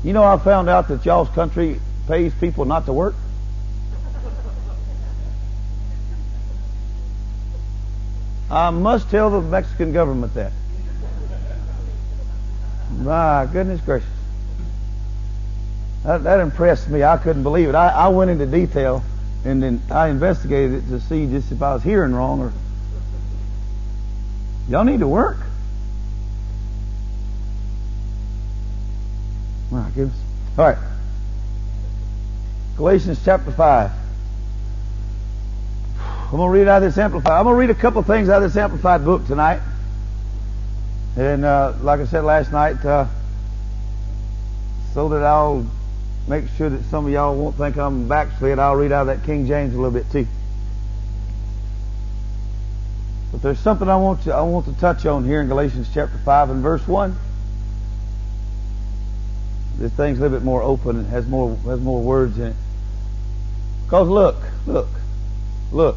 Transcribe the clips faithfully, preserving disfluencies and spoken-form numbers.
You know, I found out that y'all's country pays people not to work. I must tell the Mexican government that. My goodness gracious. That, that impressed me. I couldn't believe it. I, I went into detail, and then I investigated it to see just if I was hearing wrong or... Y'all need to work. My goodness. All right. Galatians chapter five. I'm going to read out of this Amplified. I'm going to read a couple things out of this Amplified book tonight. And uh, like I said last night, uh, so that I'll make sure that some of y'all won't think I'm backslid, I'll read out of that King James a little bit too. But there's something I want to I want to touch on here in Galatians chapter five and verse one. This thing's a little bit more open and has more has more words in it. Because look, look, look.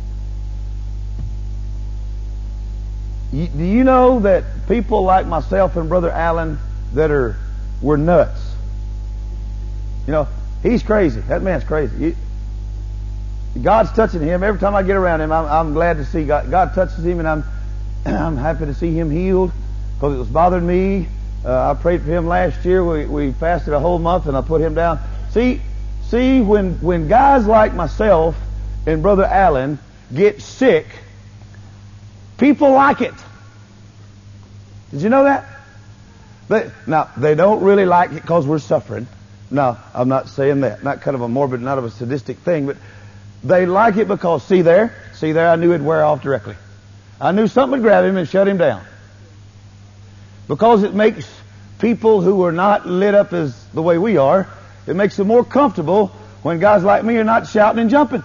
You, do you know that people like myself and Brother Allen that are were nuts? You know, he's crazy. That man's crazy. You, God's touching him. Every time I get around him, I'm, I'm glad to see God. God touches him, and I'm I'm happy to see him healed because it was bothering me. Uh, I prayed for him last year. We we fasted a whole month, and I put him down. See, see when when guys like myself and Brother Allen get sick, people like it. Did you know that? They, now, they don't really like it because we're suffering. No, I'm not saying that. Not kind of a morbid, not of a sadistic thing, but they like it because, see there, see there, I knew it'd wear off directly. I knew something would grab him and shut him down. Because it makes people who are not lit up as the way we are, it makes them more comfortable when guys like me are not shouting and jumping.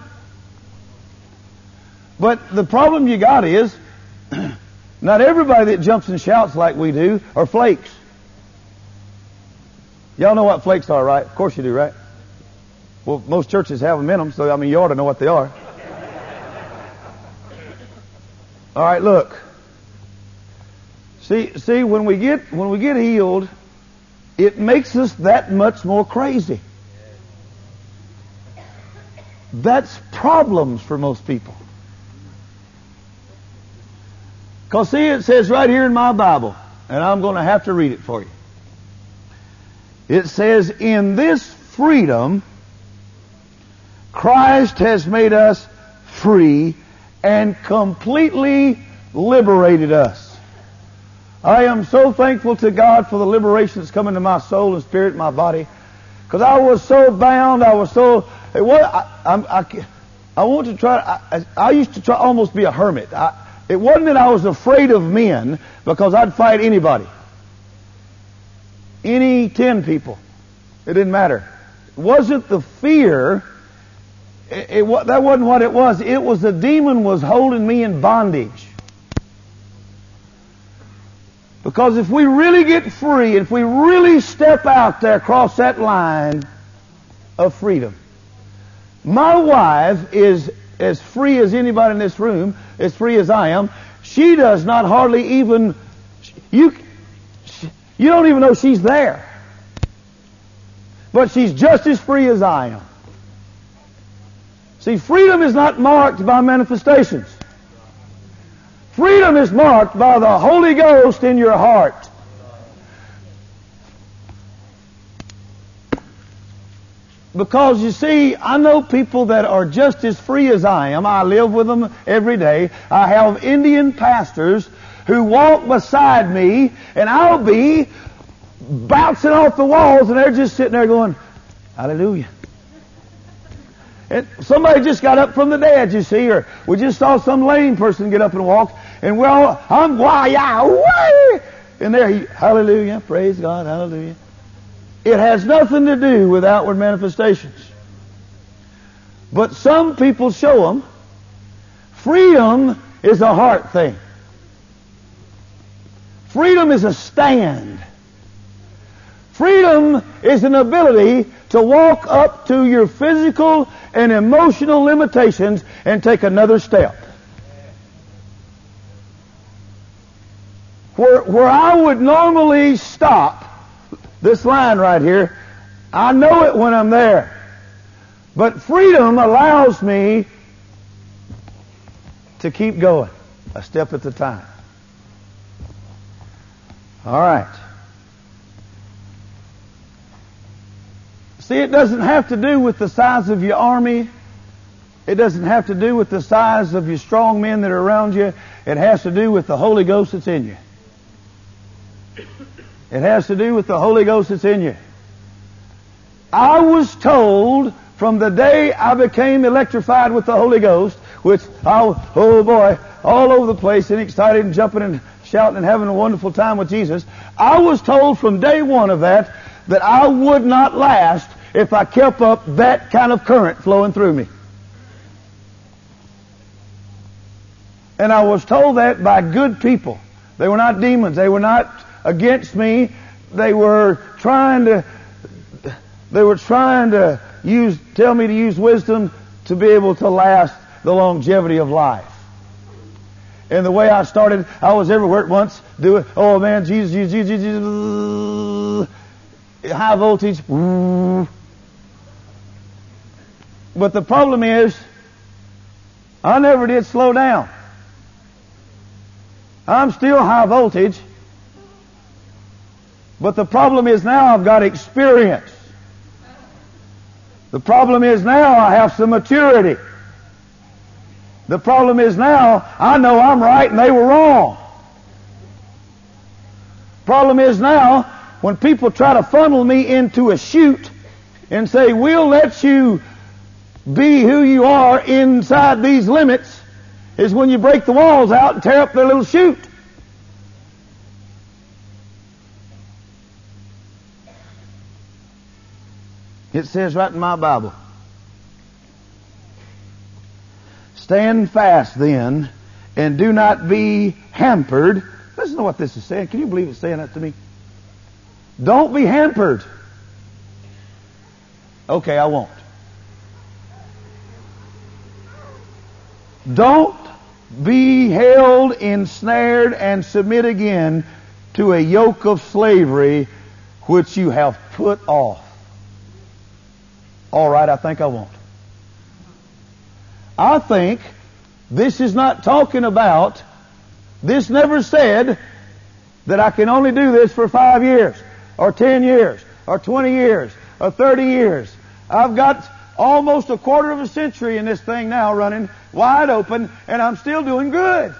But the problem you got is, not everybody that jumps and shouts like we do are flakes. Y'all know what flakes are, right? Of course you do, right? Well, most churches have them in them, so I mean, you ought to know what they are. All right, look. See, see, when we get when we get healed, it makes us that much more crazy. That's problems for most people. Because see, it says right here in my Bible, and I'm going to have to read it for you. It says, in this freedom, Christ has made us free and completely liberated us. I am so thankful to God for the liberation that's come into my soul and spirit and my body. Because I was so bound, I was so... It was, I, I, I, I want to try... I, I used to try almost be a hermit. I, It wasn't that I was afraid of men, because I'd fight anybody. Any ten people. It didn't matter. It wasn't the fear. It, it, that wasn't what it was. It was the demon was holding me in bondage. Because if we really get free, if we really step out there across that line of freedom. My wife is as free as anybody in this room, as free as I am. She does not hardly even, you, you don't even know she's there. But she's just as free as I am. See, freedom is not marked by manifestations. Freedom is marked by the Holy Ghost in your heart. Because you see, I know people that are just as free as I am. I live with them every day. I have Indian pastors who walk beside me, and I'll be bouncing off the walls, and they're just sitting there going, hallelujah. And somebody just got up from the dead, you see, or we just saw some lame person get up and walk, and we're all, I'm why, yeah, why? And there he, hallelujah, praise God, hallelujah. It has nothing to do with outward manifestations. But some people show them. Freedom is a heart thing. Freedom is a stand. Freedom is an ability to walk up to your physical and emotional limitations and take another step. Where, where I would normally stop, this line right here. I know it when I'm there. But freedom allows me to keep going a step at a time. All right. See, it doesn't have to do with the size of your army. It doesn't have to do with the size of your strong men that are around you. It has to do with the Holy Ghost that's in you. It has to do with the Holy Ghost that's in you. I was told from the day I became electrified with the Holy Ghost, which, I, oh boy, all over the place and excited and jumping and shouting and having a wonderful time with Jesus, I was told from day one of that that I would not last if I kept up that kind of current flowing through me. And I was told that by good people. They were not demons. They were not against me. They were trying to, they were trying to use, tell me to use wisdom to be able to last the longevity of life. And the way I started, I was everywhere at once, doing, oh man, Jesus, Jesus, Jesus, Jesus, high voltage. But the problem is, I never did slow down. I'm still high voltage. But the problem is now I've got experience. The problem is now I have some maturity. The problem is now I know I'm right and they were wrong. Problem is now when people try to funnel me into a chute and say, we'll let you be who you are inside these limits, is when you break the walls out and tear up their little chute. It says right in my Bible, stand fast then, and do not be hampered. Listen to what this is saying. Can you believe it's saying that to me? Don't be hampered. Okay, I won't. Don't be held, ensnared, and submit again to a yoke of slavery which you have put off. All right, I think I won't. I think this is not talking about, this never said that I can only do this for five years, or ten years, or twenty years, or thirty years. I've got almost a quarter of a century in this thing now running wide open, and I'm still doing good.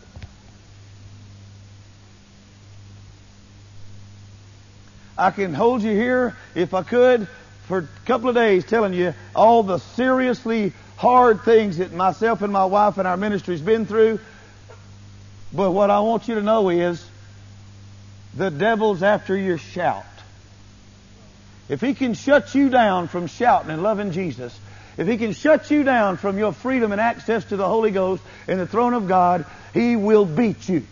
I can hold you here, if I could, for a couple of days telling you all the seriously hard things that myself and my wife and our ministry's been through. But what I want you to know is the devil's after your shout. If he can shut you down from shouting and loving Jesus, if he can shut you down from your freedom and access to the Holy Ghost and the throne of God, he will beat you.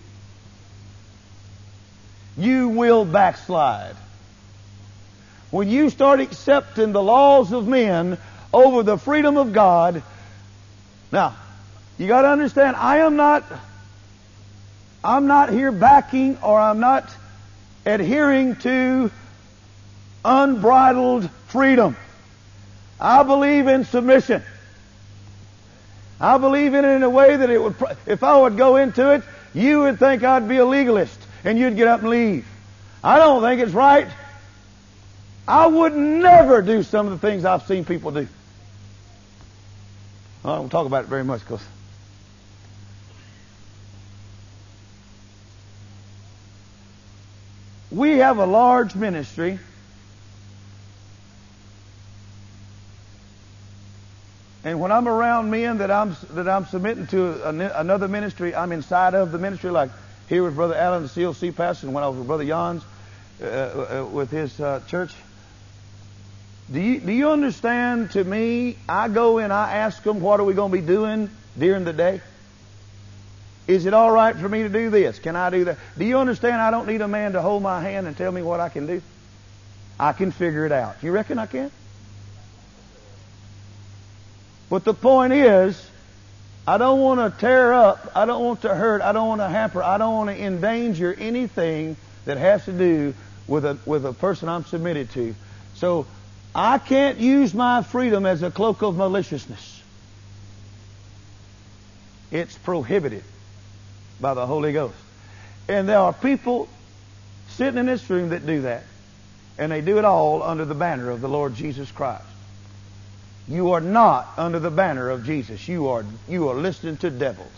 You will backslide. When you start accepting the laws of men over the freedom of God, now, you got to understand, I am not, I'm not here backing or I'm not adhering to unbridled freedom. I believe in submission. I believe in it in a way that it would, if I would go into it, you would think I'd be a legalist and you'd get up and leave. I don't think it's right. I would never do some of the things I've seen people do. I don't talk about it very much because we have a large ministry, and when I'm around men that I'm that I'm submitting to another ministry, I'm inside of the ministry. Like here with Brother Allen, the C L C pastor, and when I was with Brother Jans uh, uh, with his uh, church. Do you, do you understand, to me, I go in, I ask them, what are we going to be doing during the day? Is it all right for me to do this? Can I do that? Do you understand I don't need a man to hold my hand and tell me what I can do? I can figure it out. You reckon I can? But the point is, I don't want to tear up, I don't want to hurt, I don't want to hamper, I don't want to endanger anything that has to do with a with a person I'm submitted to. So I can't use my freedom as a cloak of maliciousness. It's prohibited by the Holy Ghost. And there are people sitting in this room that do that. And they do it all under the banner of the Lord Jesus Christ. You are not under the banner of Jesus. You are, you are listening to devils.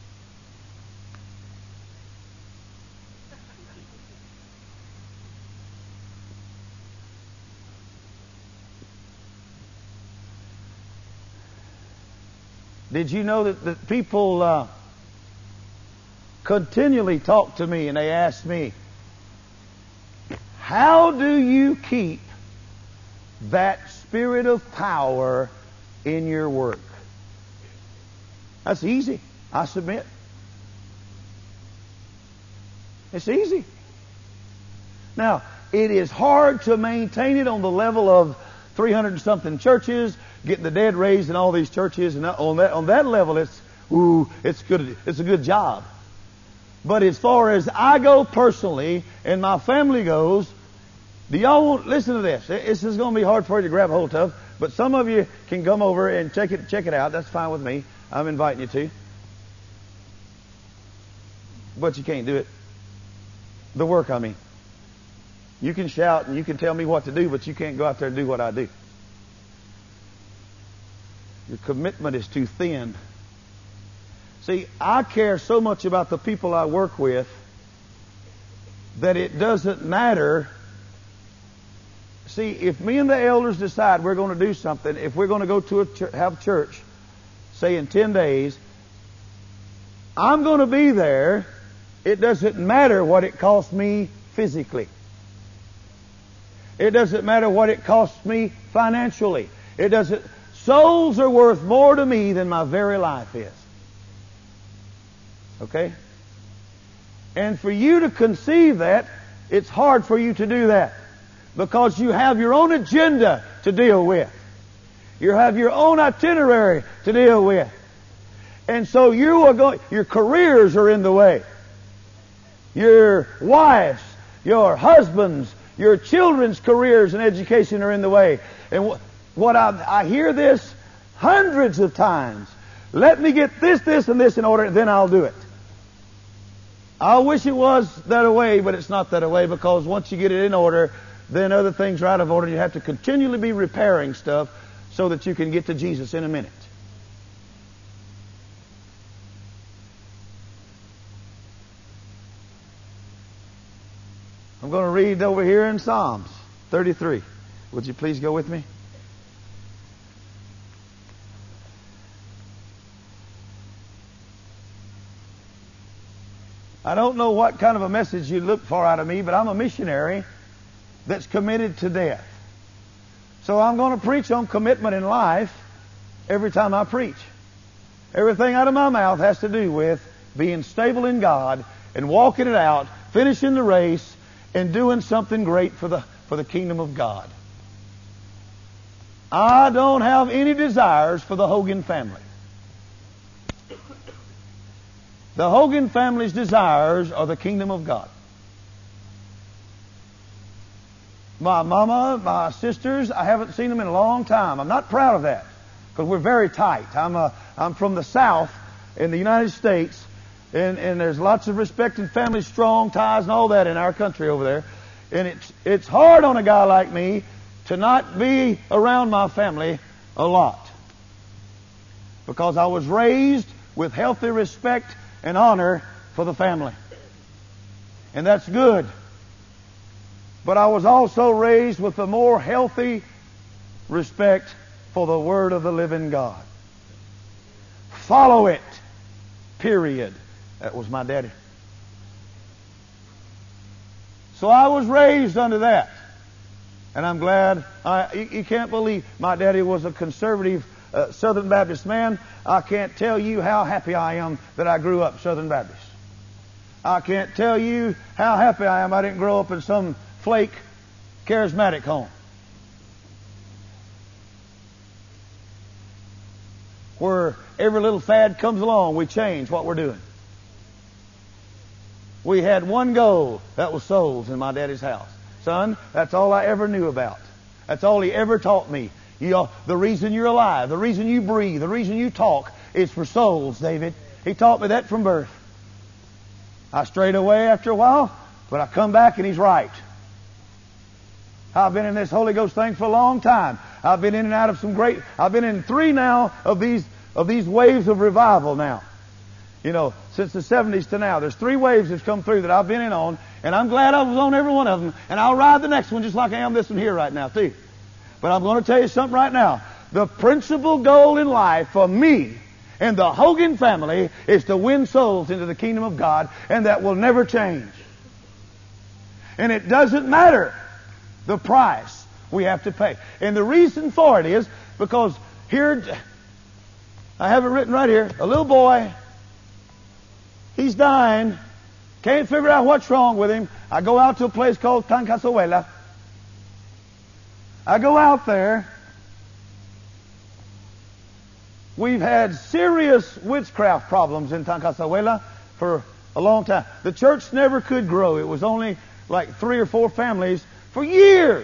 Did you know that, that people uh, continually talk to me and they ask me, how do you keep that spirit of power in your work? That's easy. I submit. It's easy. Now, it is hard to maintain it on the level of three hundred and something churches, getting the dead raised in all these churches, and on that on that level, it's ooh, it's good. It's a good job. But as far as I go personally, and my family goes, do y'all want, listen to this. This is going to be hard for you to grab hold of, but some of you can come over and check it check it out. That's fine with me. I'm inviting you to. But you can't do it. The work, I mean. You can shout and you can tell me what to do, but you can't go out there and do what I do. Your commitment is too thin. See, I care so much about the people I work with that it doesn't matter. See, if me and the elders decide we're going to do something, if we're going to go to a ch- have church, say in ten days, I'm going to be there. It doesn't matter what it costs me physically. It doesn't matter what it costs me financially. It doesn't. Souls are worth more to me than my very life is. Okay? And for you to conceive that, it's hard for you to do that. Because you have your own agenda to deal with. You have your own itinerary to deal with. And so you are going, your careers are in the way. Your wives, your husbands, your children's careers and education are in the way. And wh- what I, I hear this hundreds of times. Let me get this, this, and this in order, then I'll do it. I wish it was that way, but it's not that way, because once you get it in order, then other things are out of order. You have to continually be repairing stuff so that you can get to Jesus in a minute. I'm going to read over here in Psalms thirty-three. Would you please go with me? I don't know what kind of a message you look for out of me, but I'm a missionary that's committed to death. So I'm going to preach on commitment in life every time I preach. Everything out of my mouth has to do with being stable in God and walking it out, finishing the race, and doing something great for the for the kingdom of God. I don't have any desires for the Hogan family. The Hogan family's desires are the kingdom of God. My mama, my sisters, I haven't seen them in a long time. I'm not proud of that, because we're very tight. I'm a, I'm from the South in the United States, and, and there's lots of respect and family, strong ties and all that in our country over there. And it's it's hard on a guy like me to not be around my family a lot, because I was raised with healthy respect and honor for the family. And that's good. But I was also raised with a more healthy respect for the Word of the living God. Follow it. Period. That was my daddy. So I was raised under that. And I'm glad. I, you, you can't believe my daddy was a conservative uh, Southern Baptist man. I can't tell you how happy I am that I grew up Southern Baptist. I can't tell you how happy I am I didn't grow up in some flake charismatic home. Where every little fad comes along, we change what we're doing. We had one goal, that was souls in my daddy's house. son, that's all I ever knew about. That's all he ever taught me. You know, the reason you're alive, the reason you breathe, the reason you talk is for souls, David. He taught me that from birth. I strayed away after a while, but I come back and he's right. I've been in this Holy Ghost thing for a long time. I've been in and out of some great, I've been in three now of these, of these waves of revival now. You know, since the seventies to now. There's three waves that's come through that I've been in on, and I'm glad I was on every one of them, and I'll ride the next one just like I am this one here right now, too. But I'm going to tell you something right now. The principal goal in life for me and the Hogan family is to win souls into the kingdom of God, and that will never change. And it doesn't matter the price we have to pay. And the reason for it is because here, I have it written right here, a little boy, he's dying, can't figure out what's wrong with him. I go out to a place called Tancazuela. I go out there. We've had serious witchcraft problems in Tancazuela for a long time. The church never could grow. It was only like three or four families for years.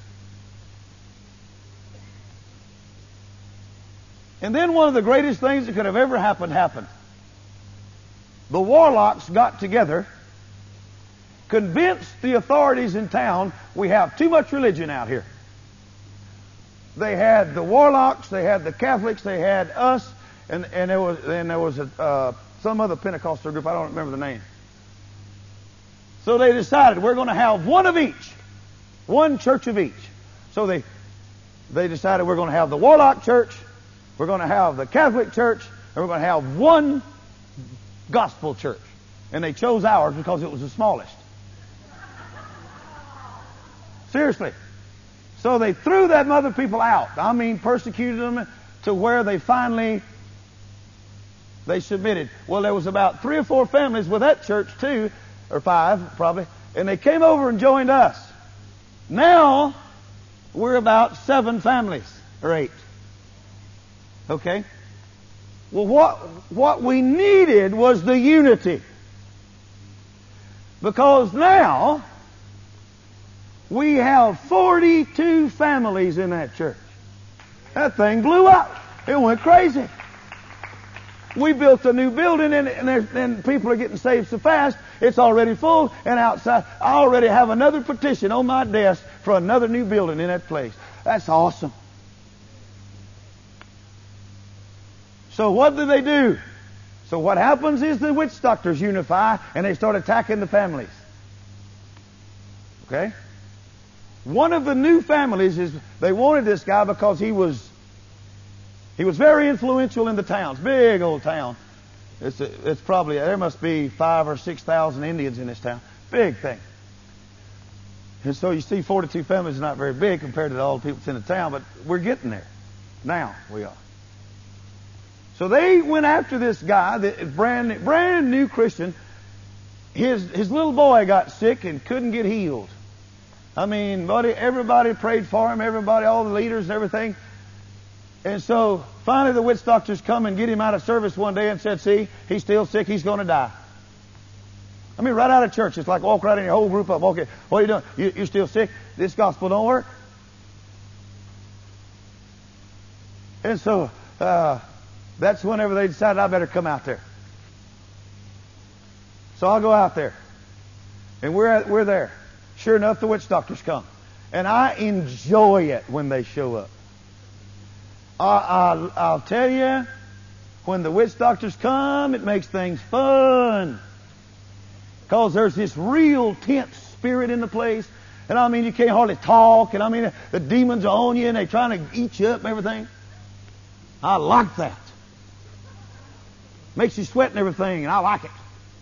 And then one of the greatest things that could have ever happened happened. The warlocks got together, convinced the authorities in town we have too much religion out here. They had the warlocks, they had the Catholics, they had us, and, and there was and there was a, uh, some other Pentecostal group, I don't remember the name. So they decided we're going to have one of each, one church of each. So they they decided we're going to have the warlock church, we're going to have the Catholic church, and we're going to have one gospel church. And they chose ours because it was the smallest. Seriously. So they threw that mother people out. I mean, persecuted them to where they finally, they submitted. Well, there was about three or four families with that church too, or five probably, and they came over and joined us. Now, we're about seven families, or eight. Okay? Well, what, what we needed was the unity. Because now, we have forty-two families in that church. That thing blew up. It went crazy. We built a new building, and, and, and people are getting saved so fast, it's already full, and outside, I already have another petition on my desk for another new building in that place. That's awesome. So what do they do? So what happens is the witch doctors unify, and they start attacking the families. Okay? One of the new families is, they wanted this guy because he was, he was very influential in the towns. Big old town. It's, a, it's probably, there must be five or six thousand Indians in this town. Big thing. And so you see forty-two families is not very big compared to all the people that's in the town, but we're getting there. Now we are. So they went after this guy, the brand, brand new Christian. His, his little boy got sick and couldn't get healed. I mean, buddy, everybody prayed for him, everybody, all the leaders and everything. And so finally the witch doctors come and get him out of service one day and said, see, he's still sick, he's going to die. I mean, right out of church, it's like walk right in your whole group up. Okay, what are you doing? You, you're still sick? This gospel don't work? And so uh, that's whenever they decided I better come out there. So I'll go out there. And we're at, we're there. Sure enough, the witch doctors come. And I enjoy it when they show up. I, I, I'll tell you, when the witch doctors come, it makes things fun. Because there's this real tense spirit in the place. And I mean, you can't hardly talk. And I mean, the demons are on you and they're trying to eat you up and everything. I like that. Makes you sweat and everything, and I like it.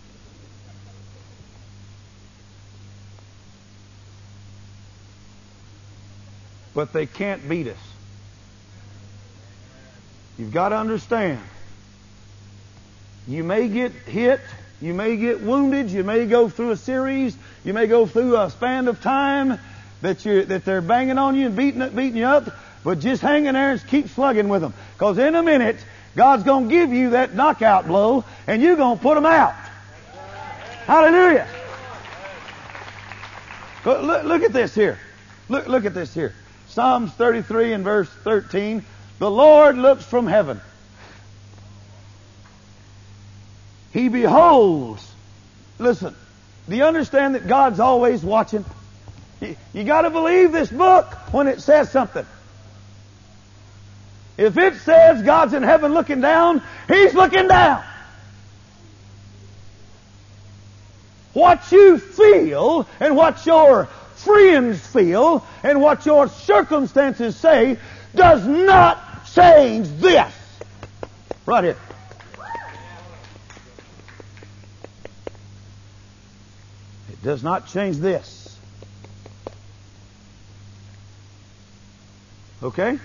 But they can't beat us. You've got to understand. You may get hit, you may get wounded, you may go through a series, you may go through a span of time that you that they're banging on you and beating beating you up, but just hang in there and keep slugging with them. Because in a minute, God's going to give you that knockout blow, and you're going to put them out. Hallelujah. Look, look, look at this here. Look, look at this here. Psalms thirty-three and verse thirteen. The Lord looks from heaven. He beholds. Listen, do you understand that God's always watching? You, you got to believe this book when it says something. If it says God's in heaven looking down, He's looking down. What you feel and what your friends feel and what your circumstances say does not change this. Right here. It does not change this. Okay?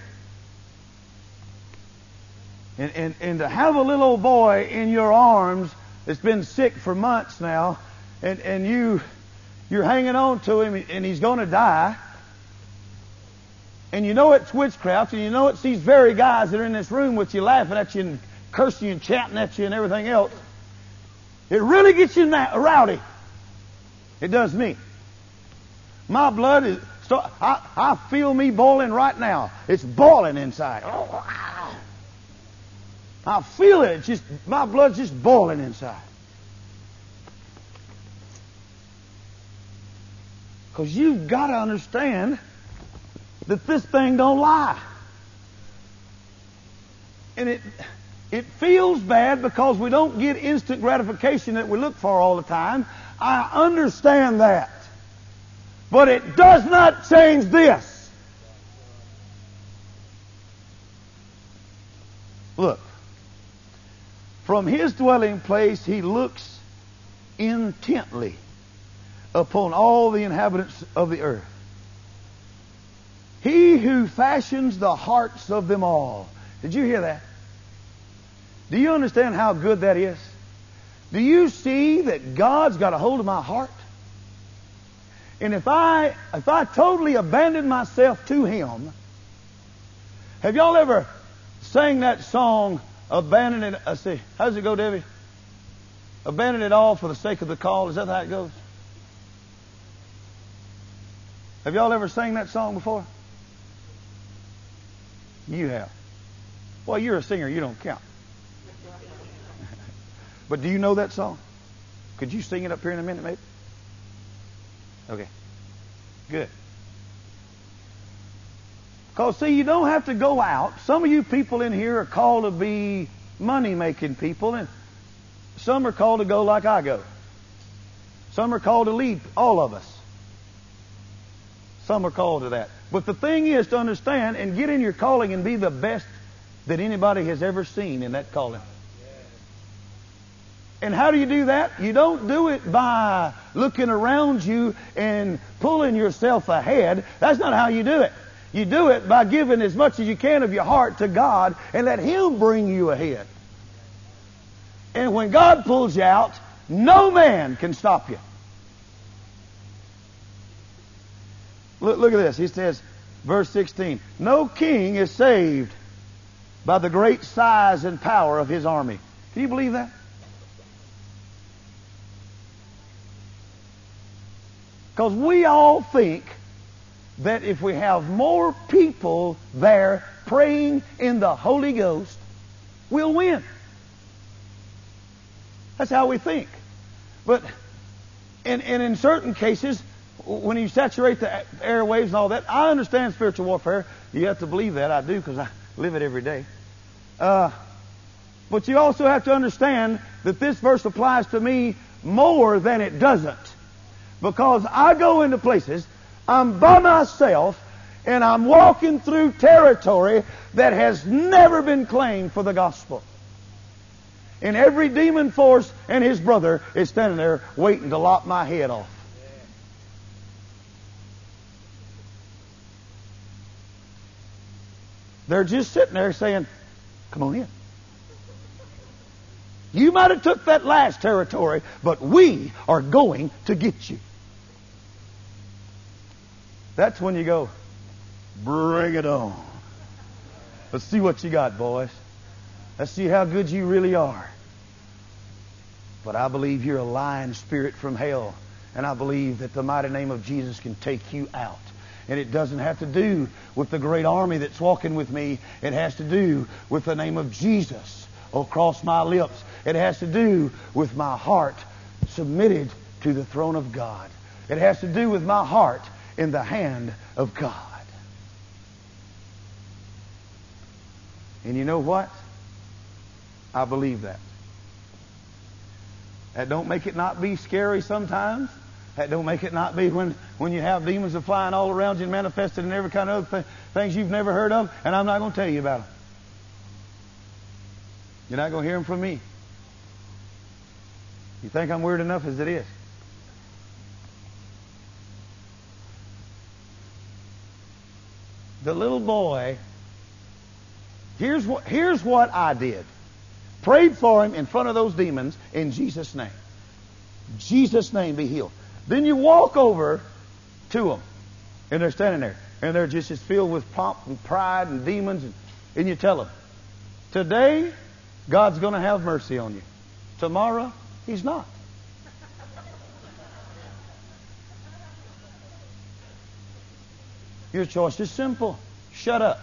And, and, and to have a little old boy in your arms that's been sick for months now, and, and you, you're hanging on to him, and he's going to die, and you know it's witchcraft, and you know it's these very guys that are in this room with you laughing at you and cursing you and chanting at you and everything else, it really gets you na- rowdy. It does me. My blood is, start, I, I feel me boiling right now. It's boiling inside. I feel it. It's just, my blood's just boiling inside. Because you've got to understand that this thing don't lie. And it it feels bad because we don't get instant gratification that we look for all the time. I understand that. But it does not change this. Look. From His dwelling place He looks intently upon all the inhabitants of the earth. He who fashions the hearts of them all. Did you hear that? Do you understand how good that is? Do you see that God's got a hold of my heart? And if I if I totally abandon myself to Him, have y'all ever sang that song, Abandon it? I see. How does it go, Debbie? Abandon it all for the sake of the call. Is that how it goes? Have y'all ever sang that song before? You have. Well, you're a singer. You don't count. But do you know that song? Could you sing it up here in a minute, maybe? Okay. Good. Because, see, you don't have to go out. Some of you people in here are called to be money-making people, and some are called to go like I go. Some are called to lead, all of us. Some are called to that. But the thing is to understand and get in your calling and be the best that anybody has ever seen in that calling. And how do you do that? You don't do it by looking around you and pulling yourself ahead. That's not how you do it. You do it by giving as much as you can of your heart to God and let Him bring you ahead. And when God pulls you out, no man can stop you. Look, look at this. He says, verse sixteen, no king is saved by the great size and power of his army. Can you believe that? Because we all think that if we have more people there praying in the Holy Ghost, we'll win. That's how we think. But and, and in certain cases, when you saturate the airwaves and all that, I understand spiritual warfare. You have to believe that. I do, because I live it every day. Uh, but you also have to understand that this verse applies to me more than it doesn't. Because I go into places, I'm by myself, and I'm walking through territory that has never been claimed for the gospel. And every demon force and his brother is standing there waiting to lop my head off. They're just sitting there saying, come on in. You might have took that last territory, but we are going to get you. That's when you go, bring it on. Let's see what you got, boys. Let's see how good you really are. But I believe you're a lying spirit from hell. And I believe that the mighty name of Jesus can take you out. And it doesn't have to do with the great army that's walking with me. It has to do with the name of Jesus across my lips. It has to do with my heart submitted to the throne of God. It has to do with my heart in the hand of God. And you know what? I believe that. That don't make it not be scary sometimes. That don't make it not be when, when you have demons are flying all around you and manifested in every kind of other th- things you've never heard of. And I'm not going to tell you about them. You're not going to hear them from me. You think I'm weird enough as it is. The little boy, here's what, here's what I did. Prayed for him in front of those demons in Jesus' name. Jesus' name, be healed. Then you walk over to them, and they're standing there, and they're just as filled with pomp and pride and demons, and, and you tell them, today, God's going to have mercy on you. Tomorrow, He's not. Your choice is simple. Shut up.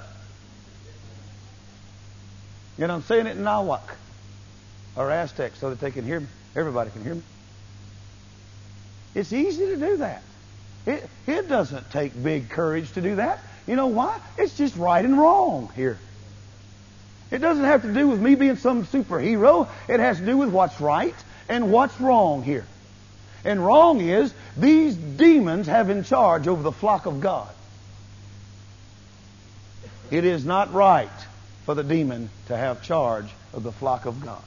And I'm saying it in Nahuatl or Aztec so that they can hear me. Everybody can hear me. It's easy to do that. It, it doesn't take big courage to do that. You know why? It's just right and wrong here. It doesn't have to do with me being some superhero. It has to do with what's right and what's wrong here. And wrong is these demons have in charge over the flock of God. It is not right for the demon to have charge of the flock of God.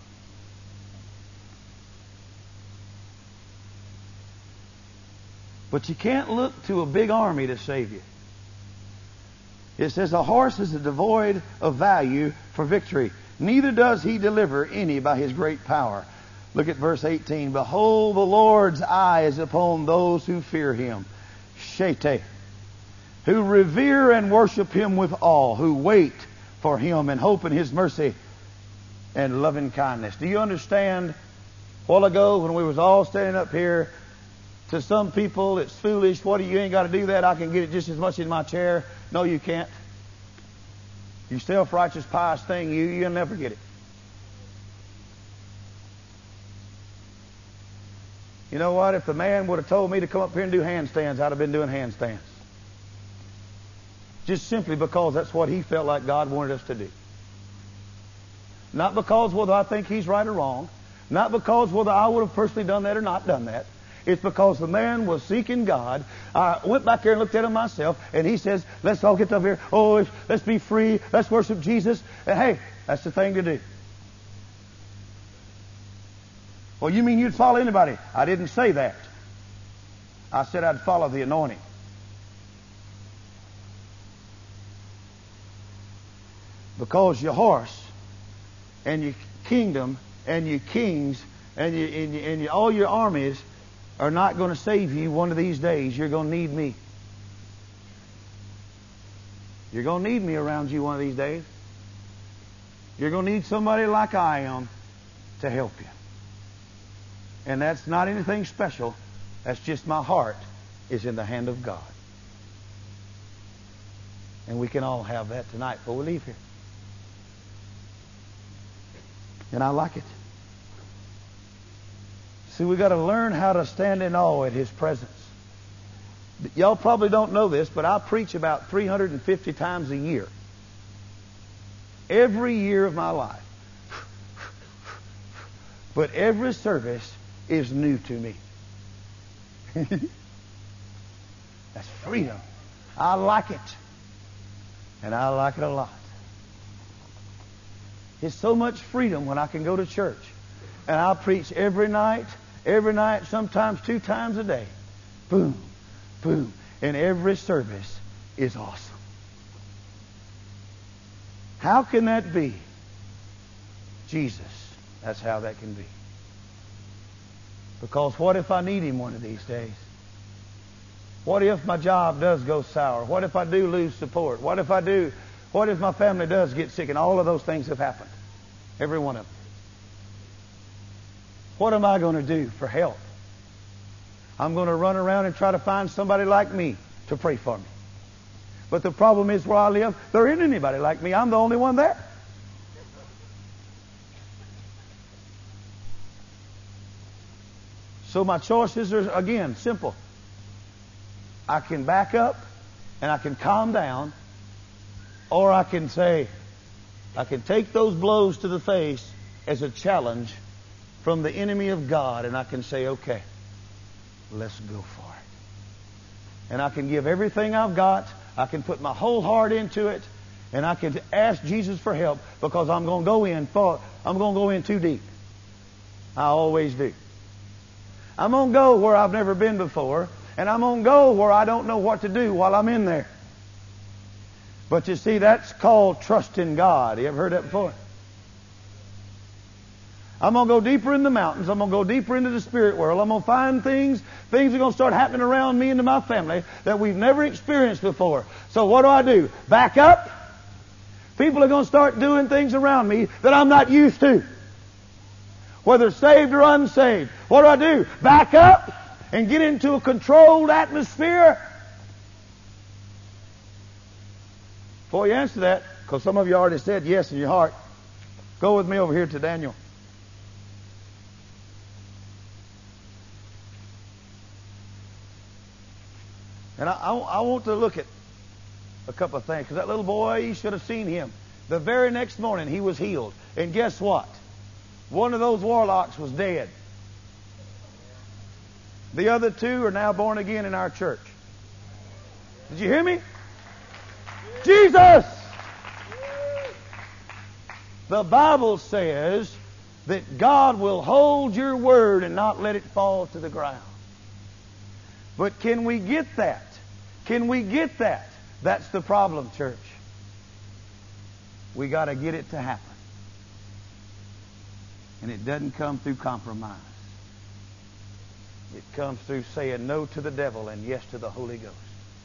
But you can't look to a big army to save you. It says a horse is devoid of value for victory. Neither does he deliver any by his great power. Look at verse eighteen. Behold, the Lord's eye is upon those who fear Him. Shete. Who revere and worship Him with awe. Who wait for Him and hope in His mercy and loving kindness. Do you understand? A while ago when we was all standing up here, to some people it's foolish. What do you ain't got to do that? I can get it just as much in my chair. No, you can't. You self-righteous, pious thing, you, you'll never get it. You know what? If the man would have told me to come up here and do handstands, I'd have been doing handstands. Just simply because that's what he felt like God wanted us to do. Not because whether I think he's right or wrong. Not because whether I would have personally done that or not done that. It's because the man was seeking God. I went back there and looked at him myself, and he says, let's all get up here. Oh, let's be free. Let's worship Jesus. And hey, that's the thing to do. Well, you mean you'd follow anybody? I didn't say that. I said I'd follow the anointing. Because your horse and your kingdom and your kings and, your, and, your, and your, all your armies are not going to save you one of these days. You're going to need me. You're going to need me around you one of these days. You're going to need somebody like I am to help you. And that's not anything special. That's just my heart is in the hand of God. And we can all have that tonight before we leave here. And I like it. See, we got to learn how to stand in awe at His presence. Y'all probably don't know this, but I preach about three hundred fifty times a year. Every year of my life. But every service is new to me. That's freedom. I like it. And I like it a lot. It's so much freedom when I can go to church. And I'll preach every night, every night, sometimes two times a day. Boom, boom. And every service is awesome. How can that be? Jesus. That's how that can be. Because what if I need Him one of these days? What if my job does go sour? What if I do lose support? What if I do... What if my family does get sick? And all of those things have happened. Every one of them. What am I going to do for help? I'm going to run around and try to find somebody like me to pray for me. But the problem is where I live, there isn't anybody like me. I'm the only one there. So my choices are, again, simple. I can back up and I can calm down, or I can say, I can take those blows to the face as a challenge from the enemy of God, and I can say, okay, let's go for it. And I can give everything I've got. I can put my whole heart into it, and I can ask Jesus for help, because I'm going to go in for, I'm going to go in too deep. I always do. I'm going to go where I've never been before, and I'm going to go where I don't know what to do while I'm in there. But you see, that's called trusting God. You ever heard that before? I'm going to go deeper in the mountains. I'm going to go deeper into the spirit world. I'm going to find things. Things are going to start happening around me and to my family that we've never experienced before. So what do I do? Back up. People are going to start doing things around me that I'm not used to, whether saved or unsaved. What do I do? Back up and get into a controlled atmosphere. Before you answer that, because some of you already said yes in your heart, go with me over here to Daniel. And I, I, I want to look at a couple of things, because that little boy, you should have seen him. The very next morning, he was healed. And guess what? One of those warlocks was dead. The other two are now born again in our church. Did you hear me? Jesus! The Bible says that God will hold your word and not let it fall to the ground. But can we get that? Can we get that? That's the problem, church. We got to get it to happen. And it doesn't come through compromise. It comes through saying no to the devil and yes to the Holy Ghost.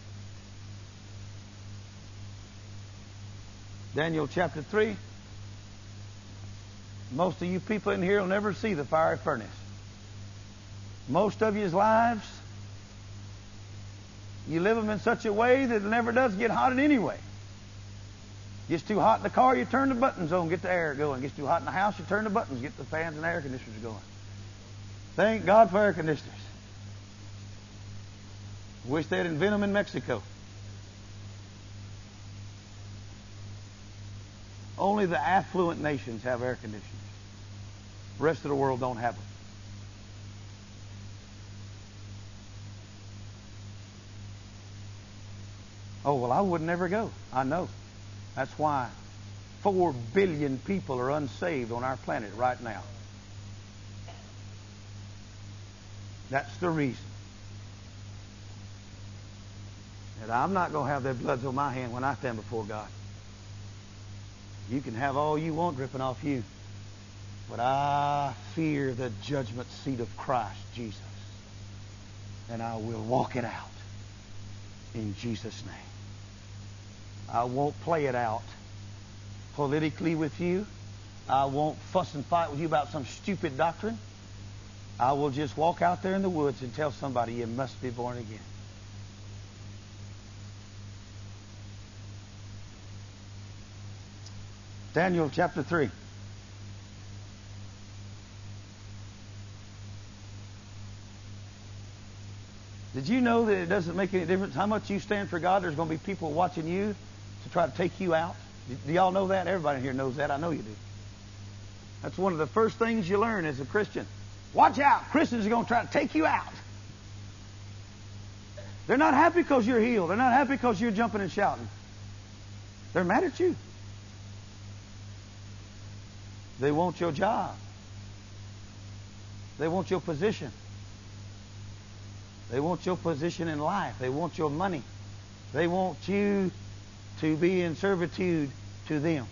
Daniel chapter three. Most of you people in here will never see the fiery furnace. Most of you's lives, you live them in such a way that it never does get hot in any way. Gets too hot in the car, you turn the buttons on, get the air going. Gets too hot in the house, you turn the buttons, get the fans and air conditioners going. Thank God for air conditioners. Wish they'd invent them in Mexico. Only the affluent nations have air conditioners. The rest of the world don't have them. Oh, well, I would never go. I know. That's why four billion people are unsaved on our planet right now. That's the reason. And I'm not going to have their bloods on my hand when I stand before God. You can have all you want dripping off you. But I fear the judgment seat of Christ Jesus. And I will walk it out in Jesus' name. I won't play it out politically with you. I won't fuss and fight with you about some stupid doctrine. I will just walk out there in the woods and tell somebody you must be born again. Daniel chapter three. Did you know that it doesn't make any difference how much you stand for God? There's going to be people watching you to try to take you out. Do y'all know that? Everybody here knows that. I know you do. That's one of the first things you learn as a Christian. Watch out. Christians are going to try to take you out. They're not happy because you're healed. They're not happy because you're jumping and shouting. They're mad at you. They want your job. They want your position. They want your position in life. They want your money. They want you to be in servitude to them.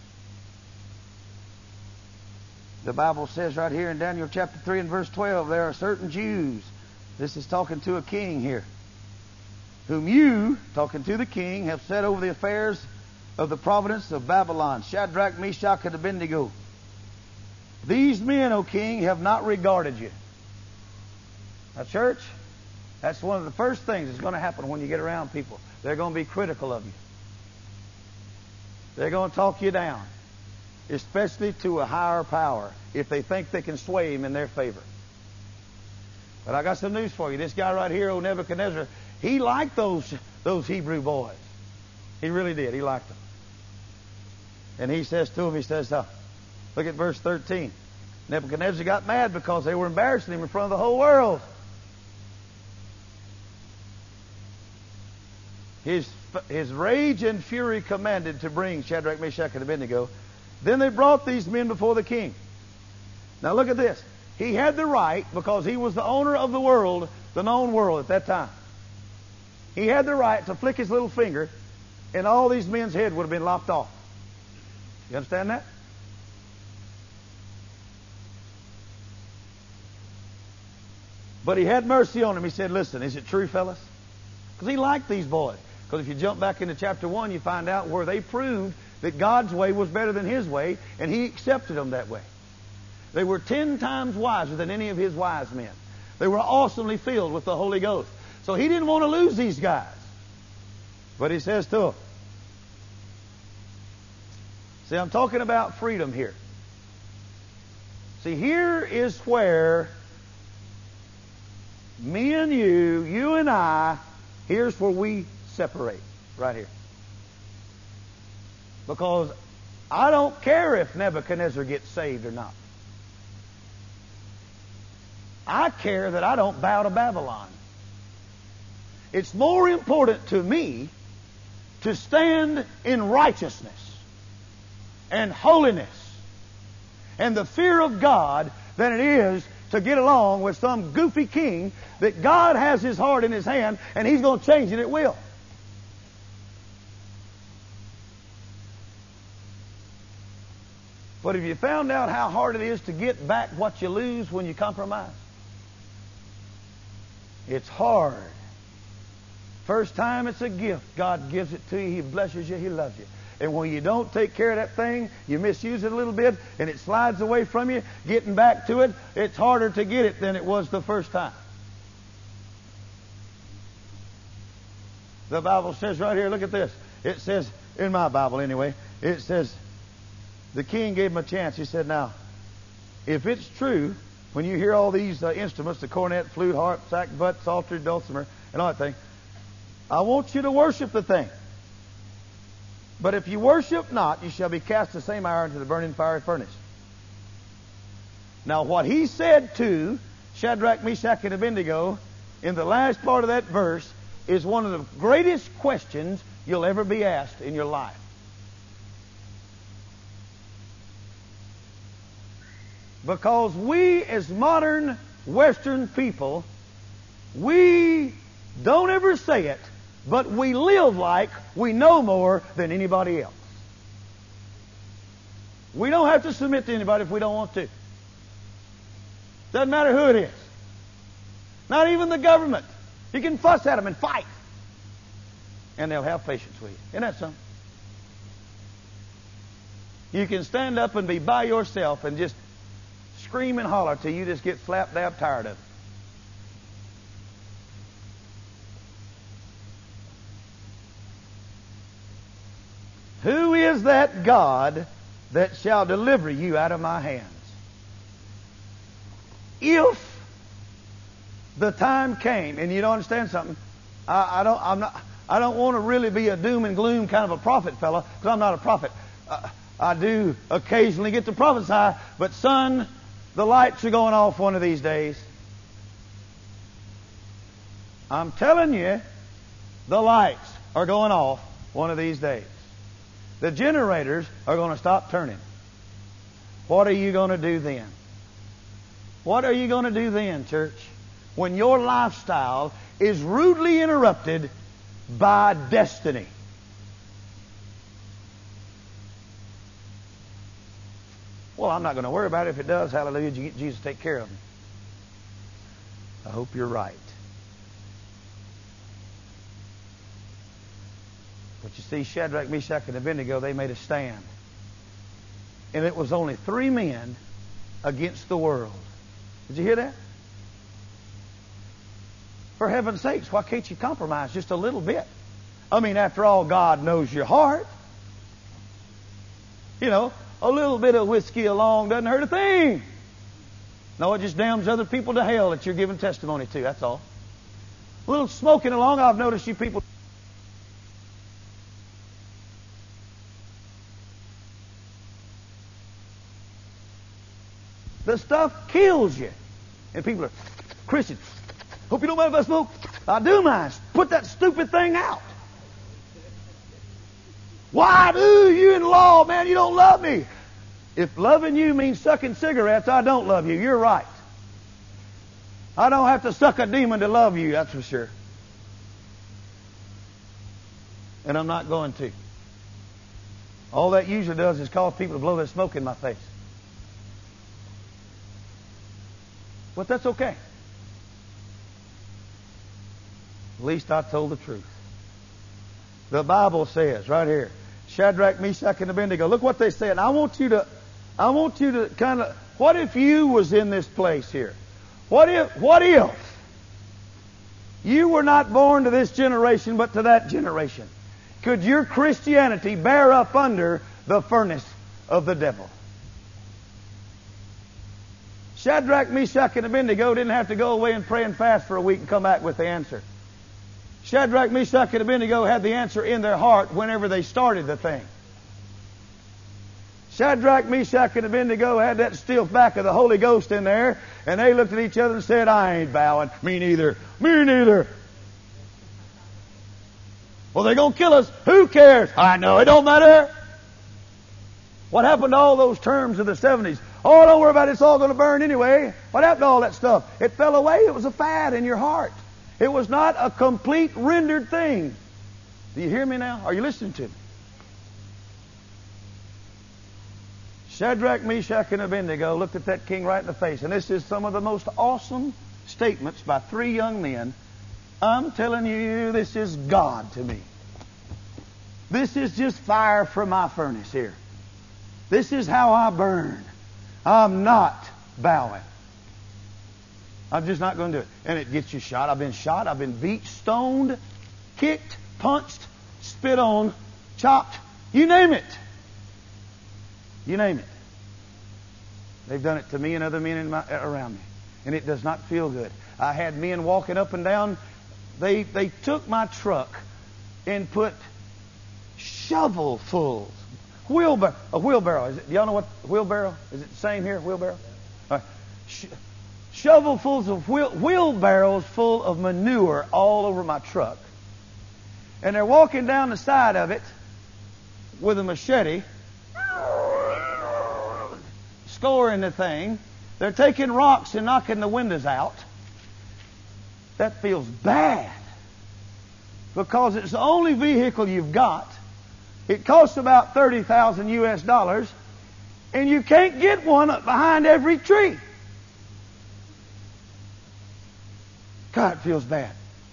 The Bible says right here in Daniel chapter three and verse twelve, there are certain Jews, this is talking to a king here, whom you, talking to the king, have set over the affairs of the province of Babylon, Shadrach, Meshach, and Abednego. These men, O king, have not regarded you. Now, church, That's one of the first things that's going to happen when you get around people. They're going to be critical of you. They're going to talk you down, especially to a higher power, if they think they can sway him in their favor. But I got some news for you. This guy right here, old Nebuchadnezzar, he liked those, those Hebrew boys. He really did. He liked them. And he says to him, he says, uh, look at verse thirteen. Nebuchadnezzar got mad because they were embarrassing him in front of the whole world. His, his rage and fury commanded to bring Shadrach, Meshach, and Abednego. Then they brought these men before the king. Now look at this. He had the right, because he was the owner of the world, the known world at that time. He had the right to flick his little finger, and all these men's heads would have been lopped off. You understand that? But he had mercy on him. He said, listen, is it true, fellas? Because he liked these boys. Because if you jump back into chapter one, you find out where they proved that God's way was better than his way, and he accepted them that way. They were ten times wiser than any of his wise men. They were awesomely filled with the Holy Ghost. So he didn't want to lose these guys. But he says to them, see, I'm talking about freedom here. See, here is where me and you, you and I, here's where we separate, right here. Because I don't care if Nebuchadnezzar gets saved or not. I care that I don't bow to Babylon. It's more important to me to stand in righteousness and holiness and the fear of God than it is to get along with some goofy king that God has his heart in his hand and he's going to change it at will. But have you found out how hard it is to get back what you lose when you compromise? It's hard. First time it's a gift. God gives it to you. He blesses you. He loves you. And when you don't take care of that thing, you misuse it a little bit, and it slides away from you, getting back to it, it's harder to get it than it was the first time. The Bible says right here, look at this. It says, in my Bible anyway, it says, the king gave him a chance. He said, now, if it's true, when you hear all these uh, instruments, the cornet, flute, harp, sackbut, psaltery, dulcimer, and all that thing, I want you to worship the thing. But if you worship not, you shall be cast the same hour into the burning fiery furnace. Now, what he said to Shadrach, Meshach, and Abednego in the last part of that verse is one of the greatest questions you'll ever be asked in your life. Because we, as modern Western people, we don't ever say it, but we live like we know more than anybody else. We don't have to submit to anybody if we don't want to. Doesn't matter who it is. Not even the government. You can fuss at them and fight. And they'll have patience with you. Isn't that something? You can stand up and be by yourself and just scream and holler till you just get slap dab tired of it. Who is that God that shall deliver you out of my hands? If the time came, and you don't understand something, I, I don't, I'm not, I don't want to really be a doom and gloom kind of a prophet fella, because I'm not a prophet. Uh, I do occasionally get to prophesy, but son, the lights are going off one of these days. I'm telling you, the lights are going off one of these days. The generators are going to stop turning. What are you going to do then? What are you going to do then, church, when your lifestyle is rudely interrupted by destiny? Well, I'm not going to worry about it. If it does, hallelujah, Jesus take care of me. I hope you're right. But you see, Shadrach, Meshach, and Abednego, they made a stand. And it was only three men against the world. Did you hear that? For heaven's sakes, why can't you compromise just a little bit? I mean, after all, God knows your heart. You know, a little bit of whiskey along doesn't hurt a thing. No, it just damns other people to hell that you're giving testimony to, that's all. A little smoking along, I've noticed you people... The stuff kills you. And people are, Christians, hope you don't mind if I smoke. I do mind. Put that stupid thing out. Why do you in law, man? You don't love me. If loving you means sucking cigarettes, I don't love you. You're right. I don't have to suck a demon to love you, that's for sure. And I'm not going to. All that usually does is cause people to blow their smoke in my face. But that's okay. At least I told the truth. The Bible says right here, Shadrach, Meshach, and Abednego. Look what they said. I want you to, I want you to kind of. What if you was in this place here? What if? What if you were not born to this generation, but to that generation? Could your Christianity bear up under the furnace of the devil? Shadrach, Meshach, and Abednego didn't have to go away and pray and fast for a week and come back with the answer. Shadrach, Meshach, and Abednego had the answer in their heart whenever they started the thing. Shadrach, Meshach, and Abednego had that still back of the Holy Ghost in there, and they looked at each other and said, I ain't bowing. Me neither. Me neither. Well, they're going to kill us. Who cares? I know. It don't matter. What happened to all those terms of the seventies? Oh, don't worry about it. It's all going to burn anyway. What happened to all that stuff? It fell away. It was a fad in your heart. It was not a complete rendered thing. Do you hear me now? Are you listening to me? Shadrach, Meshach, and Abednego looked at that king right in the face. And this is some of the most awesome statements by three young men. I'm telling you, this is God to me. This is just fire from my furnace here. This is how I burn. I'm not bowing. I'm just not going to do it. And it gets you shot. I've been shot. I've been beat, stoned, kicked, punched, spit on, chopped. You name it. You name it. They've done it to me and other men in my, around me. And it does not feel good. I had men walking up and down. They, they took my truck and put shovelfuls. Wheelbarrow. A wheelbarrow. Is it, do y'all know what wheelbarrow? Is it the same here? Wheelbarrow? Uh, sh- shovelfuls of wheel, wheelbarrows full of manure all over my truck. And they're walking down the side of it with a machete, scoring the thing. They're taking rocks and knocking the windows out. That feels bad. Because it's the only vehicle you've got. It costs about thirty thousand U S dollars, and you can't get one behind every tree. God, it feels bad.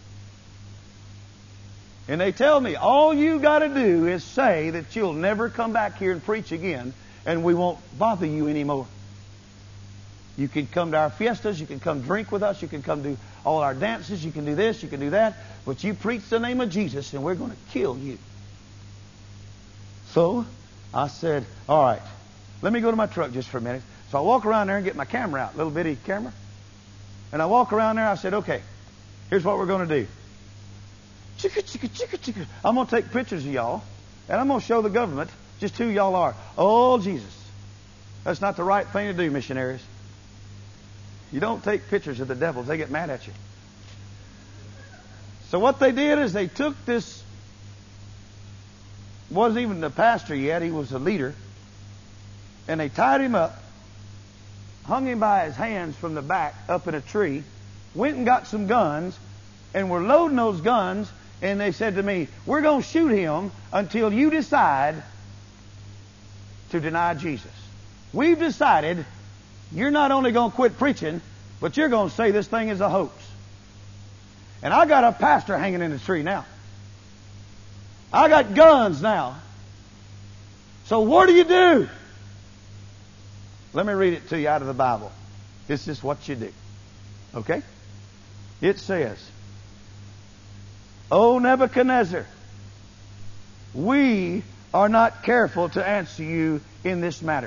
And they tell me, all you got to do is say that you'll never come back here and preach again, and we won't bother you anymore. You can come to our fiestas, you can come drink with us, you can come do all our dances, you can do this, you can do that, but you preach the name of Jesus, and we're going to kill you. So I said, all right, let me go to my truck just for a minute. So I walk around there and get my camera out, little bitty camera. And I walk around there, I said, okay, here's what we're going to do. Chicka, chicka, chicka, chicka. I'm going to take pictures of y'all, and I'm going to show the government just who y'all are. Oh, Jesus. That's not the right thing to do, missionaries. You don't take pictures of the devils. They get mad at you. So what they did is they took this, wasn't even the pastor yet, he was a leader, and they tied him up, hung him by his hands from the back up in a tree, went and got some guns, and were loading those guns, and they said to me, we're going to shoot him until you decide to deny Jesus. We've decided you're not only going to quit preaching, but you're going to say this thing is a hoax. And I got a pastor hanging in the tree now. I got guns now. So what do you do? Let me read it to you out of the Bible. This is what you do. Okay? It says, O Nebuchadnezzar, we are not careful to answer you in this matter.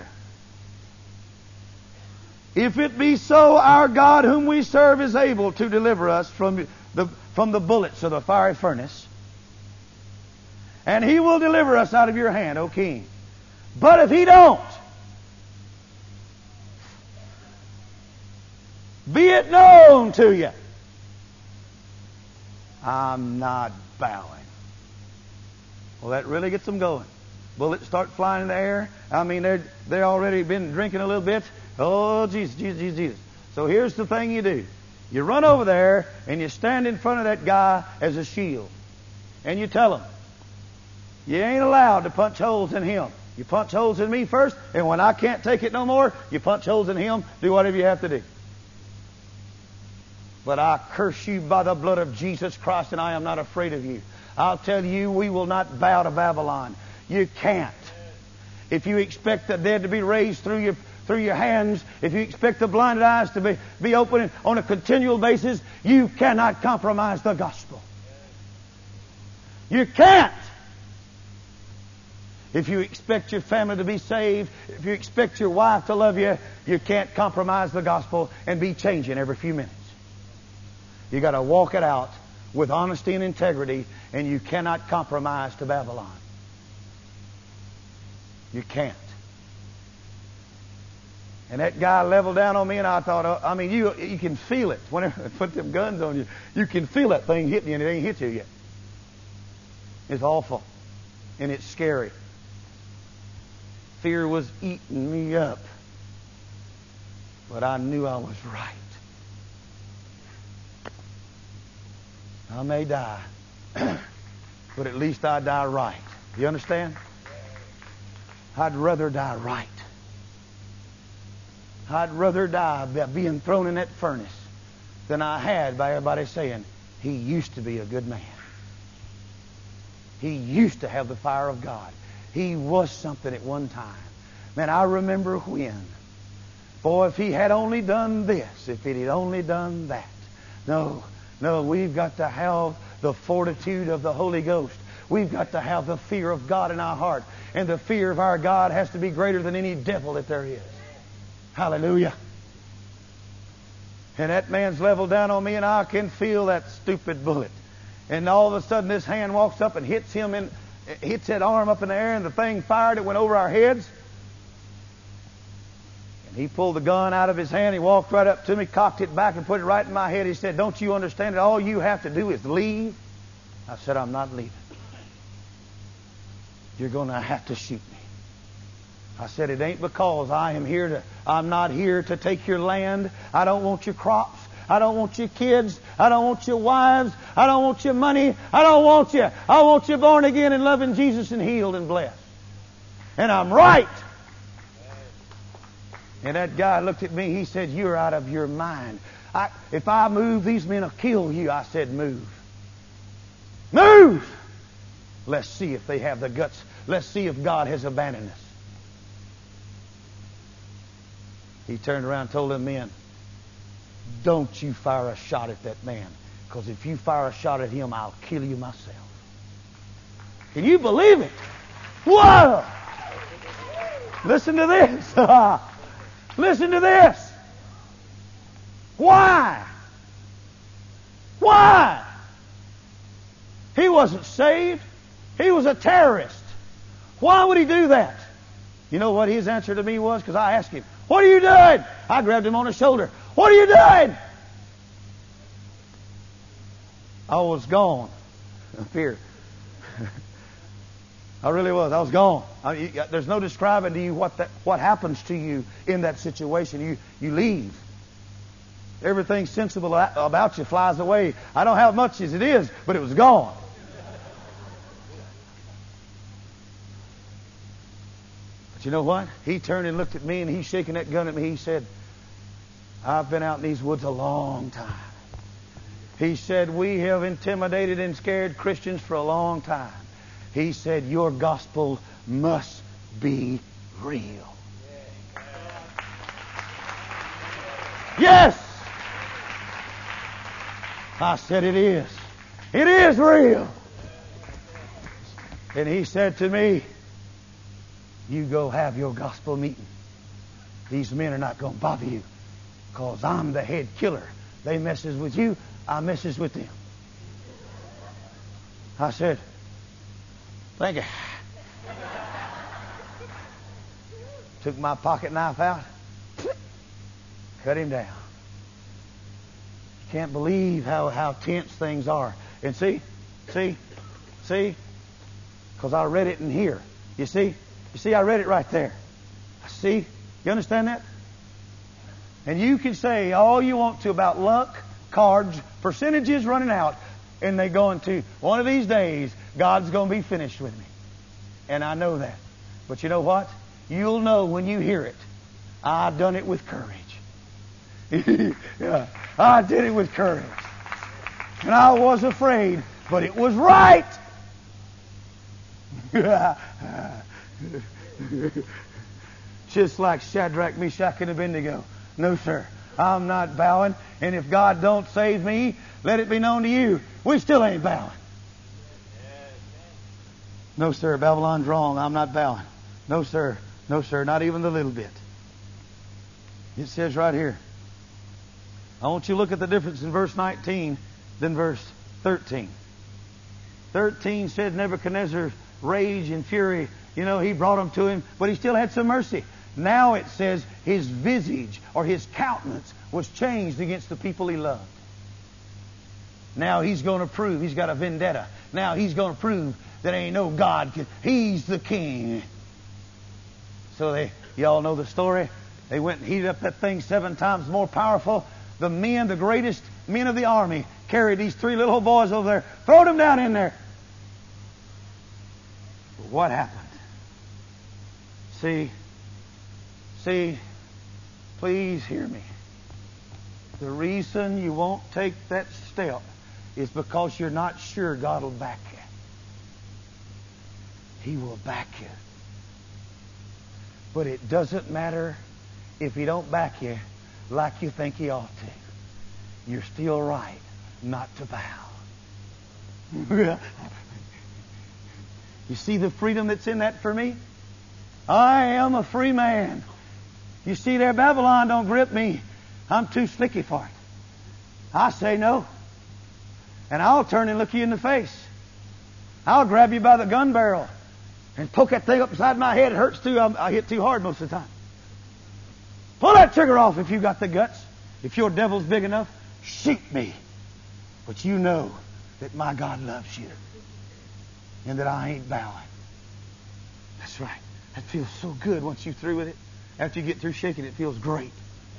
If it be so, our God whom we serve is able to deliver us from the, from the bullets of the fiery furnace. And He will deliver us out of your hand, O King. But if He don't, be it known to you, I'm not bowing. Well, that really gets them going. Bullets start flying in the air. I mean, they're, they're already been drinking a little bit. Oh, Jesus, Jesus, Jesus, Jesus. So here's the thing you do. You run over there and you stand in front of that guy as a shield. And you tell him, you ain't allowed to punch holes in him. You punch holes in me first, and when I can't take it no more, you punch holes in him. Do whatever you have to do. But I curse you by the blood of Jesus Christ, and I am not afraid of you. I'll tell you, we will not bow to Babylon. You can't. If you expect the dead to be raised through your through your hands, if you expect the blinded eyes to be, be open on a continual basis, you cannot compromise the gospel. You can't. If you expect your family to be saved, if you expect your wife to love you, you can't compromise the gospel and be changing every few minutes. You got to walk it out with honesty and integrity, and you cannot compromise to Babylon. You can't. And that guy leveled down on me, and I thought, oh, I mean, you you can feel it. Whenever they put them guns on you, you can feel that thing hitting you, and it ain't hit you yet. It's awful, and it's scary. Fear was eating me up, but I knew I was right. I may die, but at least I die right. You understand? I'd rather die right. I'd rather die by being thrown in that furnace than I had by everybody saying, he used to be a good man. He used to have the fire of God. He was something at one time. Man, I remember when. Boy, if he had only done this, if he had only done that. No, no, we've got to have the fortitude of the Holy Ghost. We've got to have the fear of God in our heart. And the fear of our God has to be greater than any devil that there is. Hallelujah. And that man's leveled down on me, and I can feel that stupid bullet. And all of a sudden this hand walks up and hits him in, hits that arm up in the air, and the thing fired. It went over our heads. And he pulled the gun out of his hand. He walked right up to me, cocked it back, and put it right in my head. He said, "Don't you understand that all you have to do is leave?" I said, "I'm not leaving. You're going to have to shoot me." I said, "It ain't because I am here to, I'm not here to take your land. I don't want your crops. I don't want your kids. I don't want your wives. I don't want your money. I don't want you. I want you born again and loving Jesus and healed and blessed. And I'm right." And that guy looked at me. He said, "You're out of your mind. I, if I move, these men will kill you." I said, "Move. Move. Let's see if they have the guts. Let's see if God has abandoned us." He turned around and told them men, "Don't you fire a shot at that man, because if you fire a shot at him, I'll kill you myself." Can you believe it? Whoa! Listen to this. Listen to this. Why? Why? He wasn't saved. He was a terrorist. Why would he do that? You know what his answer to me was? Because I asked him, "What are you doing?" I grabbed him on the shoulder. "What are you doing?" I was gone. Up here. I really was. I was gone. I, you, there's no describing to you what that, what happens to you in that situation. You you leave. Everything sensible about you flies away. I don't have much as it is, but it was gone. But you know what? He turned and looked at me, and he's shaking that gun at me. He said, "I've been out in these woods a long time." He said, "We have intimidated and scared Christians for a long time." He said, "Your gospel must be real." Yes! I said, "It is." It is real. And he said to me, you go have your gospel meeting. These men are not going to bother you because I'm the head killer. They messes with you, I messes with them. I said, thank you. Took my pocket knife out, cut him down. You can't believe how, how tense things are. And see, see, see, because I read it in here. You see, you see, I read it right there. See, you understand that? And you can say all you want to about luck, cards, percentages running out, and they going to, one of these days, God's going to be finished with me. And I know that. But you know what? You'll know when you hear it. I done it with courage. Yeah, I did it with courage. And I was afraid, but it was right. Just like Shadrach, Meshach, and Abednego. No, sir. I'm not bowing. And if God don't save me, let it be known to you, we still ain't bowing. No, sir. Babylon's wrong. I'm not bowing. No, sir. No, sir. Not even the little bit. It says right here. I want you to look at the difference in verse nineteen than verse thirteen. thirteen said Nebuchadnezzar's rage and fury, you know, he brought them to him, but he still had some mercy. Now it says his visage or his countenance was changed against the people he loved. Now he's going to prove he's got a vendetta. Now he's going to prove that ain't no God. He's the king. So they, y'all know the story. They went and heated up that thing seven times more powerful. The men, the greatest men of the army, carried these three little boys over there, throw them down in there. But what happened? See, see, please hear me. The reason you won't take that step is because you're not sure God will back you. He will back you. But it doesn't matter if He don't back you like you think He ought to. You're still right not to bow. You see the freedom that's in that for me? I am a free man. You see there, Babylon don't grip me. I'm too slicky for it. I say no. And I'll turn and look you in the face. I'll grab you by the gun barrel and poke that thing up beside my head. It hurts too. I hit too hard most of the time. Pull that trigger off if you've got the guts. If your devil's big enough, shoot me. But you know that my God loves you and that I ain't bowing. That's right. That feels so good once you're through with it. After you get through shaking, it feels great.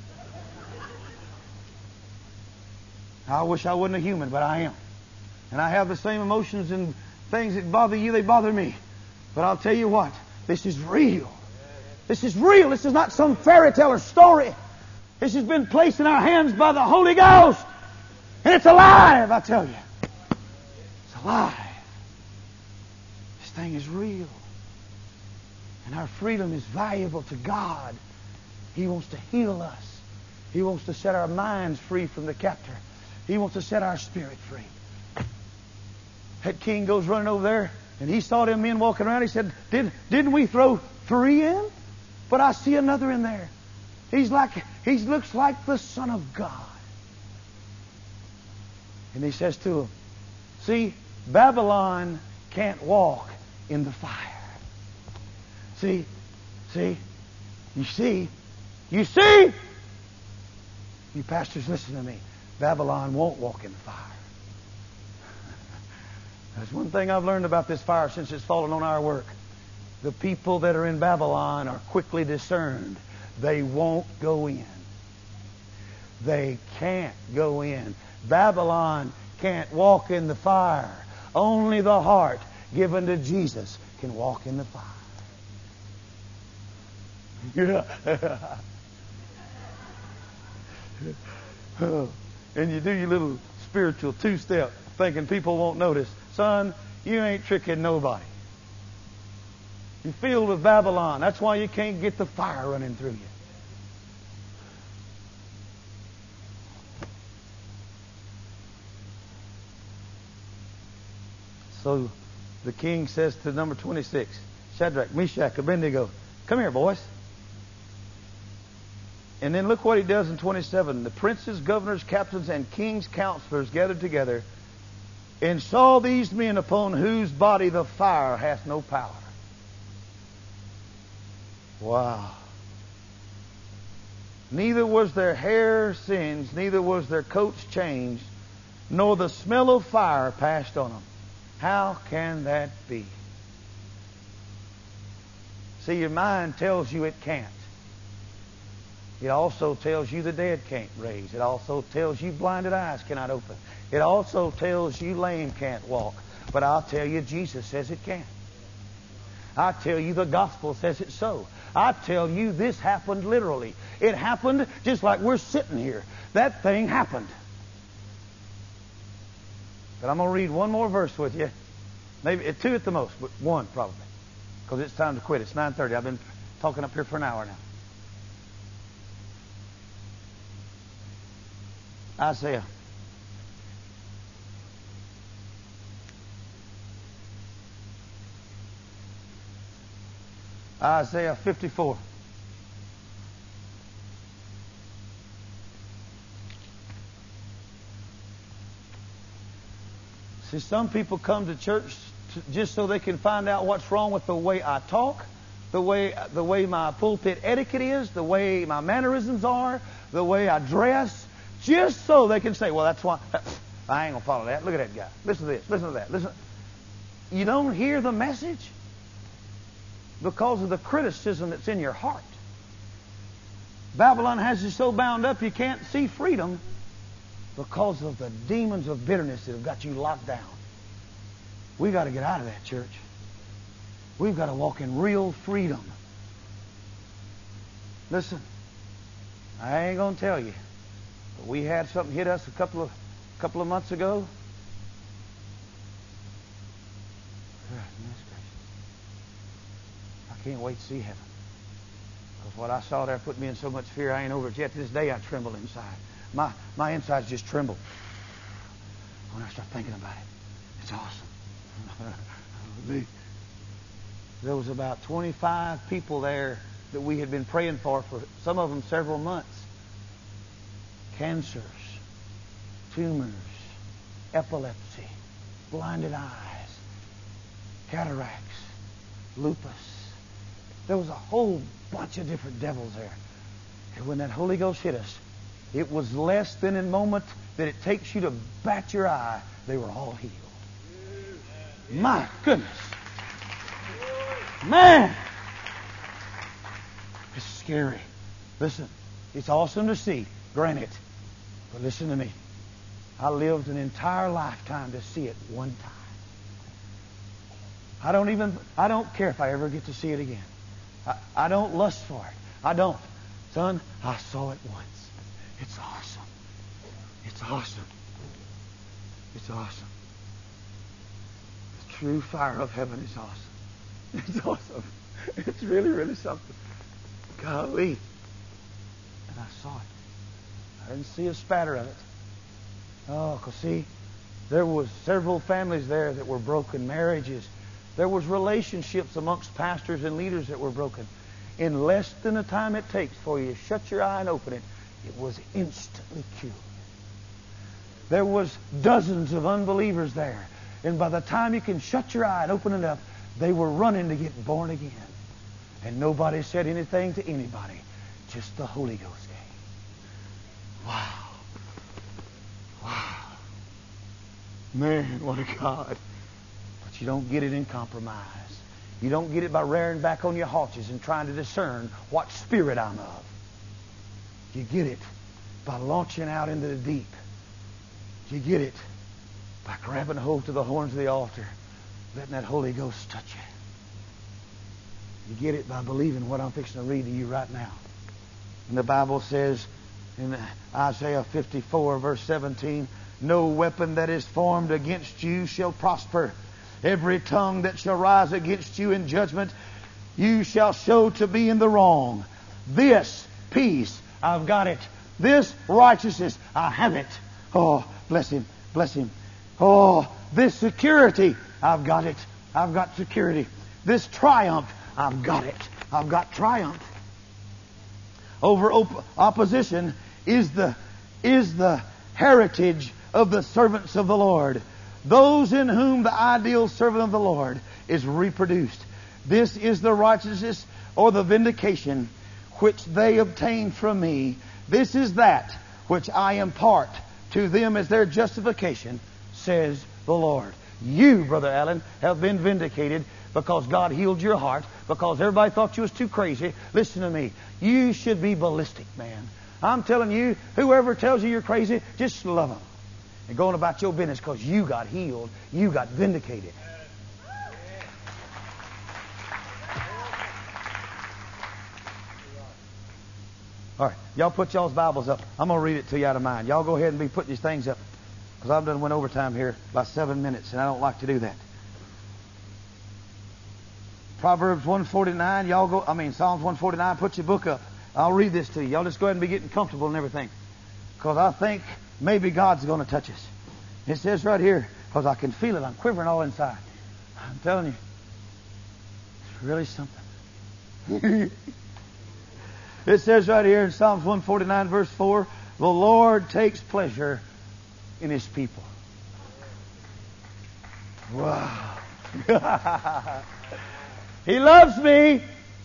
I wish I wasn't a human, but I am. And I have the same emotions and things that bother you, they bother me. But I'll tell you what, this is real. This is real. This is not some fairy tale or story. This has been placed in our hands by the Holy Ghost. And it's alive, I tell you. It's alive. This thing is real. And our freedom is valuable to God. He wants to heal us. He wants to set our minds free from the captor. He wants to set our spirit free. That king goes running over there, and he saw them men walking around. He said, Did, didn't we throw three in? But I see another in there. He's like, he looks like the Son of God. And he says to him, see, Babylon can't walk in the fire. See, see, you see, you see, you pastors, listen to me. Babylon won't walk in the fire. There's one thing I've learned about this fire since it's fallen on our work. The people that are in Babylon are quickly discerned. They won't go in. They can't go in. Babylon can't walk in the fire. Only the heart given to Jesus can walk in the fire. Yeah. And you do your little spiritual two-step thinking people won't notice. Son, you ain't tricking nobody. You're filled with Babylon. That's why you can't get the fire running through you. So the king says to number twenty-six, Shadrach, Meshach, Abednego, come here, boys. And then look what he does in twenty-seven. The princes, governors, captains, and king's counselors gathered together and saw these men upon whose body the fire hath no power. Wow. Neither was their hair singed, neither was their coats changed, nor the smell of fire passed on them. How can that be? See, your mind tells you it can't. It also tells you the dead can't raise. It also tells you blinded eyes cannot open. It also tells you lame can't walk. But I'll tell you, Jesus says it can. I tell you, the gospel says it's so. I tell you, this happened literally. It happened just like we're sitting here. That thing happened. But I'm going to read one more verse with you. Maybe two at the most, but one probably. Because it's time to quit. It's nine thirty. I've been talking up here for an hour now. Isaiah. Isaiah fifty-four. See, some people come to church to, just so they can find out what's wrong with the way I talk, the way the way my pulpit etiquette is, the way my mannerisms are, the way I dress, just so they can say, well, that's why I ain't going to follow that. Look at that guy. Listen to this. Listen to that. Listen. You don't hear the message because of the criticism that's in your heart. Babylon has you so bound up you can't see freedom because of the demons of bitterness that have got you locked down. We've got to get out of that, church. We've got to walk in real freedom. Listen, I ain't going to tell you, but we had something hit us a couple of couple of months ago. I can't wait to see heaven. Because what I saw there put me in so much fear, I ain't over it yet. To this day, I tremble inside. My my insides just tremble when I start thinking about it. It's awesome. There was about twenty-five people there that we had been praying for, for some of them several months. Cancers, tumors, epilepsy, blinded eyes, cataracts, lupus. There was a whole bunch of different devils there. And when that Holy Ghost hit us, it was less than a moment that it takes you to bat your eye. They were all healed. My goodness. Man. It's scary. Listen, it's awesome to see. Granted. But listen to me. I lived an entire lifetime to see it one time. I don't even, I don't care if I ever get to see it again. I, I don't lust for it. I don't. Son, I saw it once. It's awesome. It's awesome. It's awesome. The true fire of heaven is awesome. It's awesome. It's really, really something. Golly. And I saw it. I didn't see a spatter of it. Oh, because see, there was several families there that were broken, marriages. There was relationships amongst pastors and leaders that were broken. In less than the time it takes for you to shut your eye and open it, it was instantly cured. There was dozens of unbelievers there. And by the time you can shut your eye and open it up, they were running to get born again. And nobody said anything to anybody. Just the Holy Ghost came. Wow. Wow. Man, what a God. But you don't get it in compromise. You don't get it by rearing back on your haunches and trying to discern what spirit I'm of. You get it by launching out into the deep. You get it by grabbing hold to the horns of the altar, letting that Holy Ghost touch you. You get it by believing what I'm fixing to read to you right now. And the Bible says in Isaiah fifty-four, verse seventeen, no weapon that is formed against you shall prosper. Every tongue that shall rise against you in judgment, you shall show to be in the wrong. This peace, I've got it. This righteousness, I have it. Oh, bless Him, bless Him. Oh, this security, I've got it. I've got security. This triumph, I've got it. I've got triumph. Over op- opposition is the, is the heritage of the servants of the Lord. Those in whom the ideal servant of the Lord is reproduced. This is the righteousness or the vindication which they obtain from me. This is that which I impart to them as their justification, says the Lord. You, Brother Allen, have been vindicated because God healed your heart, because everybody thought you was too crazy. Listen to me. You should be ballistic, man. I'm telling you, whoever tells you you're crazy, just love them. And go on about your business because you got healed. You got vindicated. All right, y'all put y'all's Bibles up. I'm going to read it to you out of mind. Y'all go ahead and be putting these things up because I've done went overtime here by seven minutes and I don't like to do that. Proverbs one forty-nine, y'all go, I mean Psalms one forty-nine, put your book up. I'll read this to you. Y'all just go ahead and be getting comfortable and everything because I think maybe God's going to touch us. It says right here, because I can feel it. I'm quivering all inside. I'm telling you, it's really something. It says right here in Psalms one forty-nine, verse four, the Lord takes pleasure in His people. Wow. He loves me.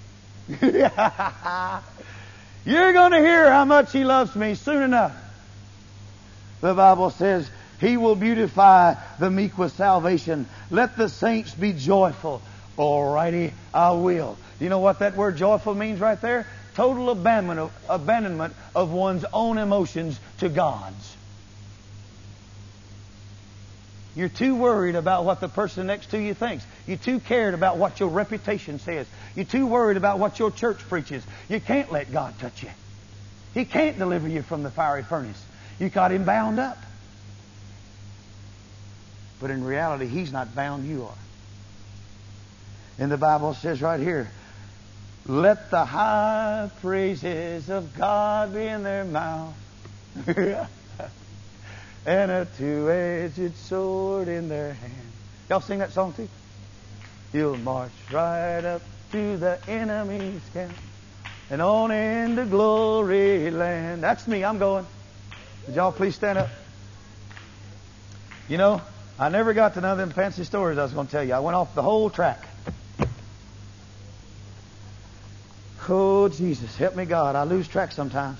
You're going to hear how much He loves me soon enough. The Bible says, He will beautify the meek with salvation. Let the saints be joyful. Alrighty, I will. You know what that word joyful means right there? Total abandonment of, abandonment of one's own emotions to God's. You're too worried about what the person next to you thinks. You're too cared about what your reputation says. You're too worried about what your church preaches. You can't let God touch you. He can't deliver you from the fiery furnace. You got Him bound up. But in reality, He's not bound, you are. And the Bible says right here, let the high praises of God be in their mouth. And a two-edged sword in their hand. Y'all sing that song too? You'll march right up to the enemy's camp and on into glory land. That's me. I'm going. Would y'all please stand up? You know, I never got to none of them fancy stories I was going to tell you. I went off the whole track. Oh, Jesus, help me, God. I lose track sometimes.